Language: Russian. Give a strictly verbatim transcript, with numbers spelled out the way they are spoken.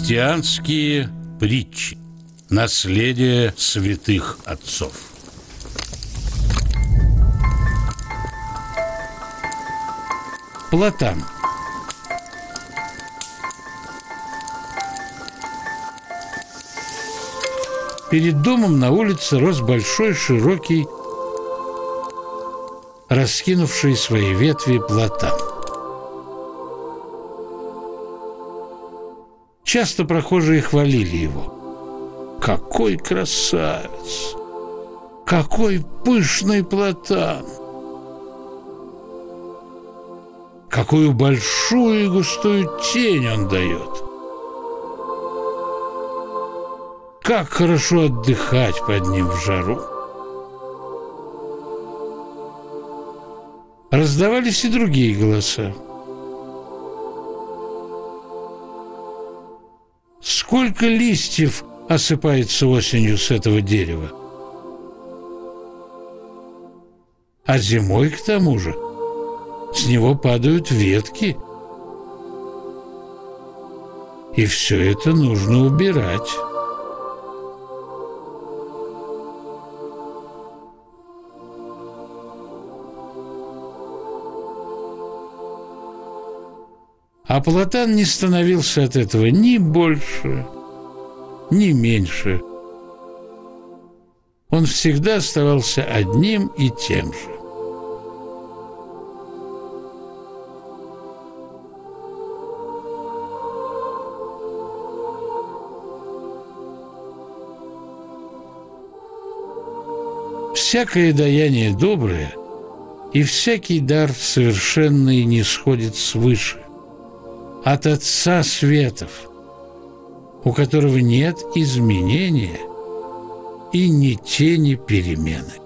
Христианские притчи. Наследие святых отцов. Платан. Перед домом на улице рос большой, широкий, раскинувший свои ветви платан. Часто прохожие хвалили его. Какой красавец! Какой пышный платан! Какую большую и густую тень он дает! Как хорошо отдыхать под ним в жару! Раздавались и другие голоса. Сколько листьев осыпается осенью с этого дерева? А зимой, к тому же, с него падают ветки. И все это нужно убирать. А платан не становился от этого ни больше, ни меньше. Он всегда оставался одним и тем же. Всякое даяние доброе и всякий дар совершенный не сходит свыше, от Отца Светов, у которого нет изменения и ни тени перемены.